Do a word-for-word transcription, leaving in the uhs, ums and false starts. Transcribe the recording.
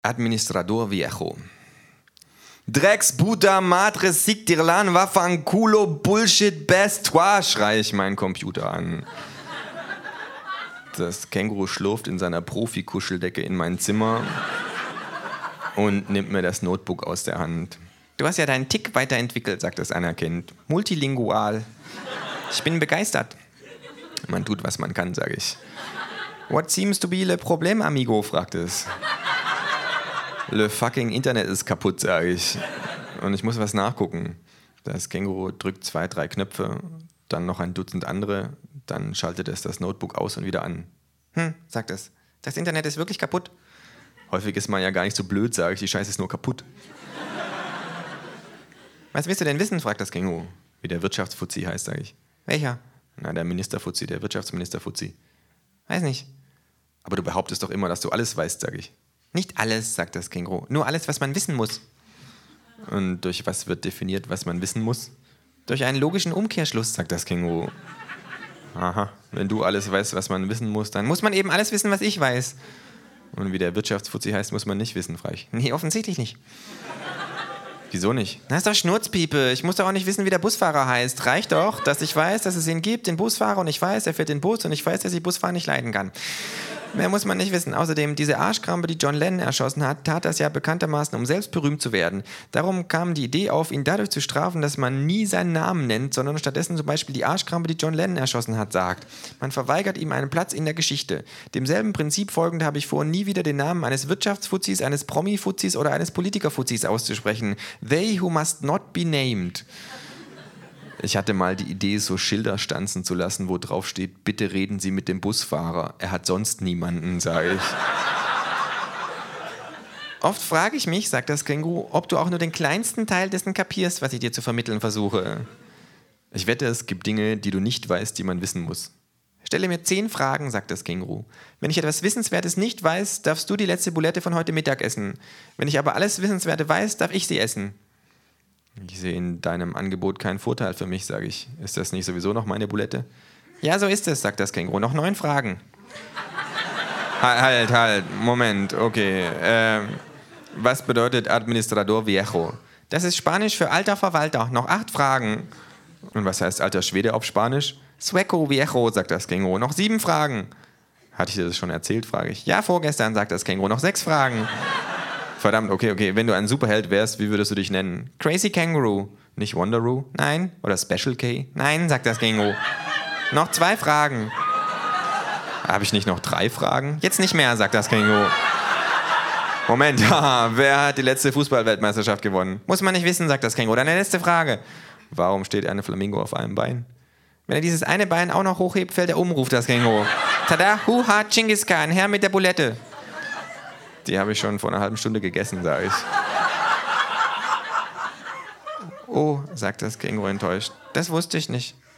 Administrador Viejo. Drecks, Puta, Madre, Sic, Tirlan, Waffanculo, Bullshit, Best, Toi, schreie ich meinen Computer an. Das Känguru schlurft in seiner Profi-Kuscheldecke in mein Zimmer und nimmt mir das Notebook aus der Hand. Du hast ja deinen Tick weiterentwickelt, sagt es anerkennt. Multilingual. Ich bin begeistert. Man tut, was man kann, sage ich. What seems to be le problem, amigo, fragt es. Le fucking Internet ist kaputt, sage ich. Und ich muss was nachgucken. Das Känguru drückt zwei, drei Knöpfe, dann noch ein Dutzend andere, dann schaltet es das Notebook aus und wieder an. Hm, sagt es. Das Internet ist wirklich kaputt. Häufig ist man ja gar nicht so blöd, sage ich, die Scheiße ist nur kaputt. Was willst du denn wissen, fragt das Känguru. Wie der Wirtschaftsfuzzi heißt, sage ich. Welcher? Na, der Ministerfuzzi, der Wirtschaftsministerfuzzi. Weiß nicht. Aber du behauptest doch immer, dass du alles weißt, sage ich. Nicht alles, sagt das Känguru. Nur alles, was man wissen muss. Und durch was wird definiert, was man wissen muss? Durch einen logischen Umkehrschluss, sagt das Känguru. Aha, wenn du alles weißt, was man wissen muss, dann muss man eben alles wissen, was ich weiß. Und wie der Wirtschaftsfuzzi heißt, muss man nicht wissen, frage ich. Nee, offensichtlich nicht. Wieso nicht? Na, ist doch Schnurzpiepe. Ich muss doch auch nicht wissen, wie der Busfahrer heißt. Reicht doch, dass ich weiß, dass es ihn gibt, den Busfahrer, und ich weiß, er fährt den Bus, und ich weiß, dass ich Busfahren nicht leiden kann. Mehr muss man nicht wissen. Außerdem, diese Arschkrampe, die John Lennon erschossen hat, tat das ja bekanntermaßen, um selbst berühmt zu werden. Darum kam die Idee auf, ihn dadurch zu strafen, dass man nie seinen Namen nennt, sondern stattdessen zum Beispiel die Arschkrampe, die John Lennon erschossen hat, sagt. Man verweigert ihm einen Platz in der Geschichte. Demselben Prinzip folgend habe ich vor, nie wieder den Namen eines Wirtschaftsfuzis, eines Promi-Fuzis oder eines Politiker-Fuzis auszusprechen. They who must not be named. Ich hatte mal die Idee, so Schilder stanzen zu lassen, wo drauf steht, bitte reden Sie mit dem Busfahrer. Er hat sonst niemanden, sage ich. Oft frage ich mich, sagt das Känguru, ob du auch nur den kleinsten Teil dessen kapierst, was ich dir zu vermitteln versuche. Ich wette, es gibt Dinge, die du nicht weißt, die man wissen muss. Stelle mir zehn Fragen, sagt das Känguru. Wenn ich etwas Wissenswertes nicht weiß, darfst du die letzte Bulette von heute Mittag essen. Wenn ich aber alles Wissenswerte weiß, darf ich sie essen. Ich sehe in deinem Angebot keinen Vorteil für mich, sage ich. Ist das nicht sowieso noch meine Bulette? Ja, so ist es, sagt das Känguru. Noch neun Fragen. Halt, halt, Moment, okay. Ähm, was bedeutet Administrador Viejo? Das ist Spanisch für alter Verwalter. Noch acht Fragen. Und was heißt alter Schwede auf Spanisch? Sueco Viejo, sagt das Känguru. Noch sieben Fragen. Hatte ich dir das schon erzählt, frage ich. Ja, vorgestern, sagt das Känguru. Noch sechs Fragen. Verdammt, okay, okay. Wenn du ein Superheld wärst, wie würdest du dich nennen? Crazy Kangaroo. Nicht Wonderoo? Nein. Oder Special K? Nein, sagt das Känguru. Noch zwei Fragen. Habe ich nicht noch drei Fragen? Jetzt nicht mehr, sagt das Känguru. Moment, haha, wer hat die letzte Fußball-Weltmeisterschaft gewonnen? Muss man nicht wissen, sagt das Känguru. Deine letzte Frage. Warum steht eine Flamingo auf einem Bein? Wenn er dieses eine Bein auch noch hochhebt, fällt er um, ruft das Känguru. Tada, huha, Genghis Khan, Herr mit der Bulette. Die habe ich schon vor einer halben Stunde gegessen, sage ich. Oh, sagt das Känguru enttäuscht. Das wusste ich nicht.